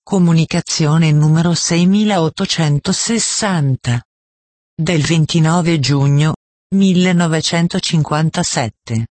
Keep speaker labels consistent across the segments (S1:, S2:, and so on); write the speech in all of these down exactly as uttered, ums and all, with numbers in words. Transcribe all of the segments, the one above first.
S1: Comunicazione numero seimilaottocentosessanta. Del ventinove giugno millenovecentocinquantasette.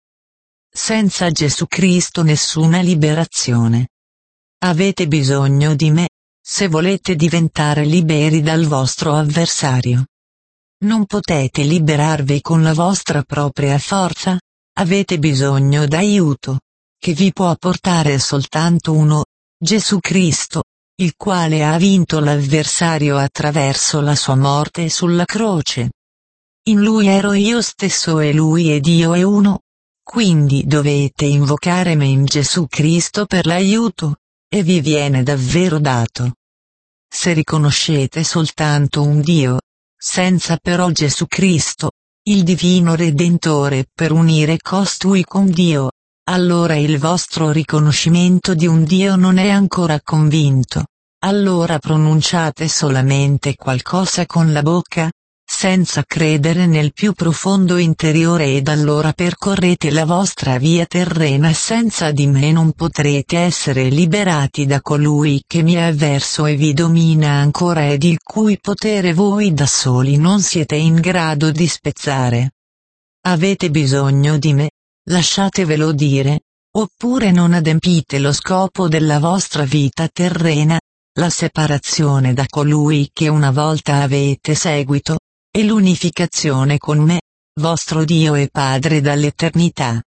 S1: Senza Gesù Cristo nessuna liberazione. Avete bisogno di me, se volete diventare liberi dal vostro avversario. Non potete liberarvi con la vostra propria forza, avete bisogno d'aiuto, che vi può portare soltanto uno, Gesù Cristo, il quale ha vinto l'avversario attraverso la sua morte sulla croce. In Lui ero io stesso e Lui ed io è uno, quindi dovete invocare me in Gesù Cristo per l'aiuto, e vi viene davvero dato. Se riconoscete soltanto un Dio, senza però Gesù Cristo, il divino Redentore per unire costui con Dio, allora il vostro riconoscimento di un Dio non è ancora convinto. Allora pronunciate solamente qualcosa con la bocca, senza credere nel più profondo interiore ed allora percorrete la vostra via terrena senza di me non potrete essere liberati da colui che mi è avverso e vi domina ancora ed il cui potere voi da soli non siete in grado di spezzare. Avete bisogno di me, lasciatevelo dire, oppure non adempite lo scopo della vostra vita terrena, la separazione da colui che una volta avete seguito, e l'unificazione con me, vostro Dio e Padre dall'eternità.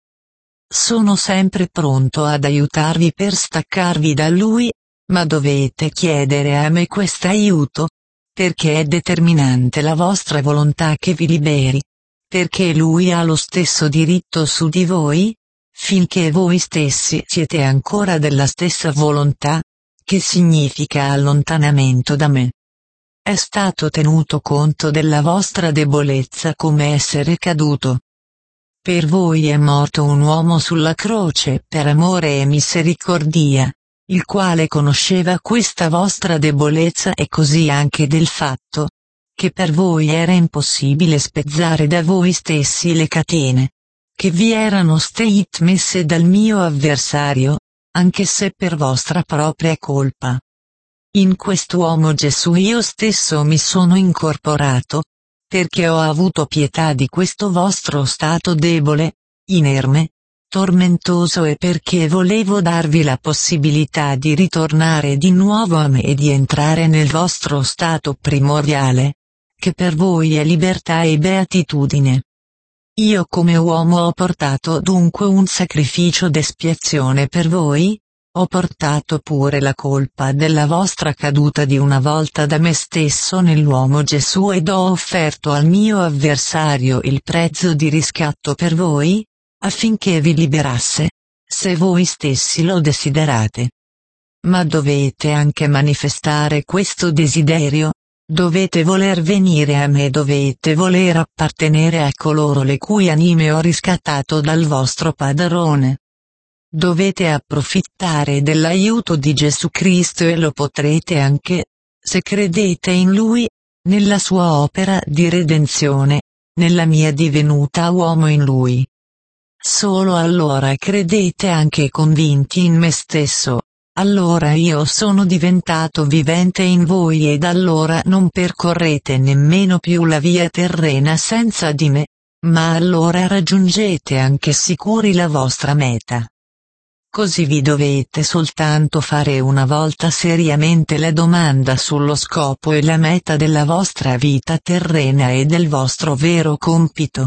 S1: Sono sempre pronto ad aiutarvi per staccarvi da Lui, ma dovete chiedere a me questo aiuto, perché è determinante la vostra volontà che vi liberi, perché Lui ha lo stesso diritto su di voi, finché voi stessi siete ancora della stessa volontà, che significa allontanamento da me. È stato tenuto conto della vostra debolezza come essere caduto. Per voi è morto un uomo sulla croce per amore e misericordia, il quale conosceva questa vostra debolezza e così anche del fatto, che per voi era impossibile spezzare da voi stessi le catene, che vi erano state messe dal mio avversario, anche se per vostra propria colpa. In quest'uomo Gesù io stesso mi sono incorporato, perché ho avuto pietà di questo vostro stato debole, inerme, tormentoso e perché volevo darvi la possibilità di ritornare di nuovo a me e di entrare nel vostro stato primordiale, che per voi è libertà e beatitudine. Io come uomo ho portato dunque un sacrificio d'espiazione per voi, ho portato pure la colpa della vostra caduta di una volta da me stesso nell'uomo Gesù ed ho offerto al mio avversario il prezzo di riscatto per voi, affinché vi liberasse, se voi stessi lo desiderate. Ma dovete anche manifestare questo desiderio, dovete voler venire a me, dovete voler appartenere a coloro le cui anime ho riscattato dal vostro padrone. Dovete approfittare dell'aiuto di Gesù Cristo e lo potrete anche, se credete in Lui, nella sua opera di redenzione, nella mia divenuta uomo in Lui. Solo allora credete anche convinti in me stesso, allora io sono diventato vivente in voi ed allora non percorrete nemmeno più la via terrena senza di me, ma allora raggiungete anche sicuri la vostra meta. Così vi dovete soltanto fare una volta seriamente la domanda sullo scopo e la meta della vostra vita terrena e del vostro vero compito.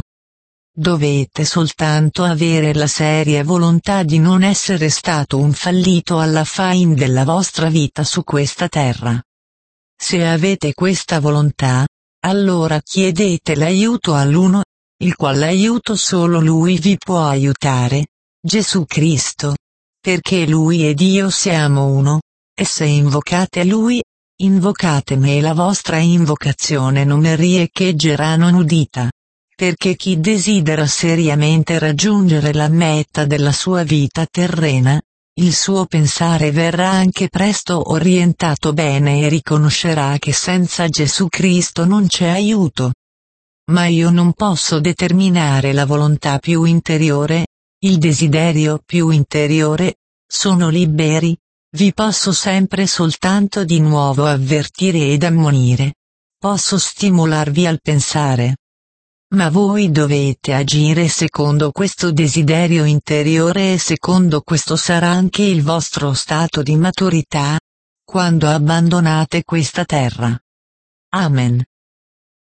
S1: Dovete soltanto avere la seria volontà di non essere stato un fallito alla fin della vostra vita su questa terra. Se avete questa volontà, allora chiedete l'aiuto all'uno, il qual aiuto solo Lui vi può aiutare, Gesù Cristo. Perché Lui ed io siamo uno, e se invocate Lui, invocate me e la vostra invocazione non riecheggerà non udita. Perché chi desidera seriamente raggiungere la meta della sua vita terrena, il suo pensare verrà anche presto orientato bene e riconoscerà che senza Gesù Cristo non c'è aiuto. Ma io non posso determinare la volontà più interiore, il desiderio più interiore, sono liberi, Vi posso sempre soltanto di nuovo avvertire ed ammonire. Posso stimolarvi al pensare. Ma voi dovete agire secondo questo desiderio interiore e secondo questo sarà anche il vostro stato di maturità, quando abbandonate questa terra. Amen.